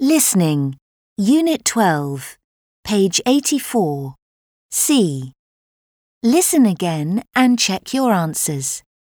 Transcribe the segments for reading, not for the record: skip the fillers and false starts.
Listening. Unit 12. Page 84. C. Listen again and check your answers.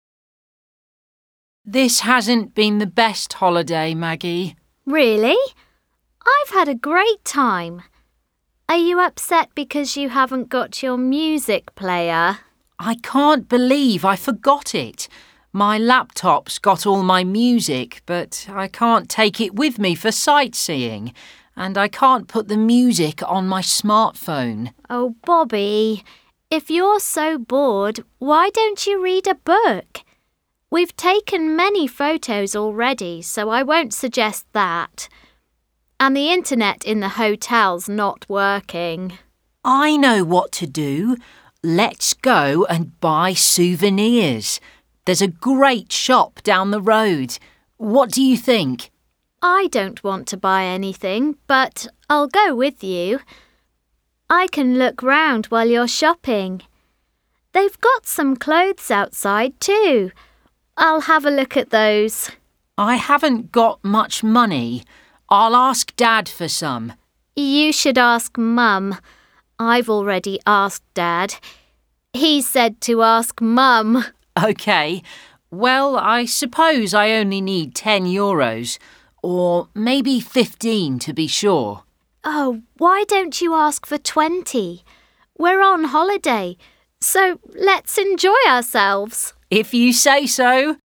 This hasn't been the best holiday, Maggie. Really? I've had a great time. Are you upset because you haven't got your music player? I can't believe I forgot it. My laptop's got all my music, but I can't take it with me for sightseeing, and I can't put the music on my smartphone. Oh, Bobby, if you're so bored, why don't you read a book? We've taken many photos already, so I won't suggest that. And the internet in the hotel's not working. I know what to do. Let's go and buy souvenirs. There's a great shop down the road. What do you think? I don't want to buy anything, but I'll go with you. I can look round while you're shopping. They've got some clothes outside too. I'll have a look at those. I haven't got much money. I'll ask Dad for some. You should ask Mum. I've already asked Dad. He said to ask Mum. OK. Well, I suppose I only need €10, or maybe 15 to be sure. Oh, why don't you ask for 20? We're on holiday, so let's enjoy ourselves. If you say so.